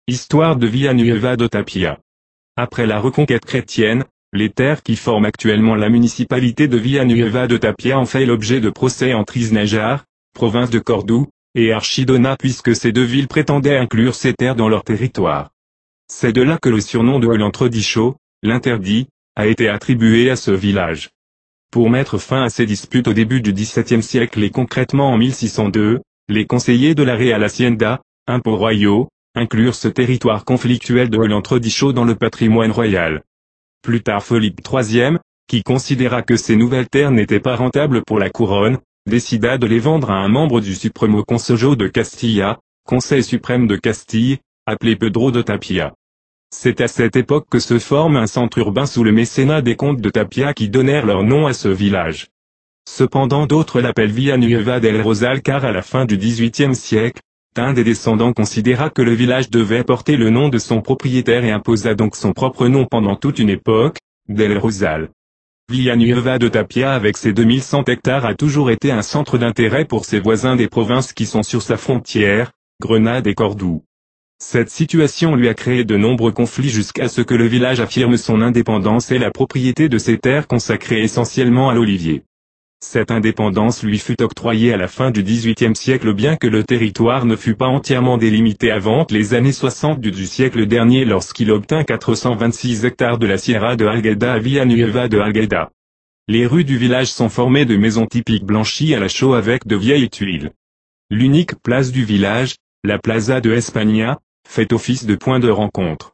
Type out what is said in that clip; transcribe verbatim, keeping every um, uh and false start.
Histoire de Villanueva de Tapia. Après la reconquête chrétienne, les terres qui forment actuellement la municipalité de Villanueva de Tapia ont fait l'objet de procès entre Isnájar, province de Cordoue, et Archidona puisque ces deux villes prétendaient inclure ces terres dans leur territoire. C'est de là que le surnom de l'Entredicho, l'interdit, a été attribué à ce village. Pour mettre fin à ces disputes au début du dix-septième siècle et concrètement en mille six cent deux, les conseillers de la Real Hacienda, impôts royaux, inclurent ce territoire conflictuel de l'Entredicho dans le patrimoine royal. Plus tard Philippe troisième, qui considéra que ces nouvelles terres n'étaient pas rentables pour la couronne, décida de les vendre à un membre du Supremo Consejo de Castilla, Conseil suprême de Castille, appelé Pedro de Tapia. C'est à cette époque que se forme un centre urbain sous le mécénat des comtes de Tapia qui donnèrent leur nom à ce village. Cependant d'autres l'appellent Villanueva del Rosal car à la fin du dix-huitième siècle, un des descendants considéra que le village devait porter le nom de son propriétaire et imposa donc son propre nom pendant toute une époque, del Rosal. Villanueva de Tapia avec ses deux mille cent hectares a toujours été un centre d'intérêt pour ses voisins des provinces qui sont sur sa frontière, Grenade et Cordoue. Cette situation lui a créé de nombreux conflits jusqu'à ce que le village affirme son indépendance et la propriété de ses terres consacrées essentiellement à l'olivier. Cette indépendance lui fut octroyée à la fin du dix-huitième siècle bien que le territoire ne fut pas entièrement délimité avant les années soixante du siècle dernier lorsqu'il obtint quatre cent vingt-six hectares de la Sierra de Algueda à Villanueva de Algueda. Les rues du village sont formées de maisons typiques blanchies à la chaux avec de vieilles tuiles. L'unique place du village, la Plaza de España, fait office de point de rencontre.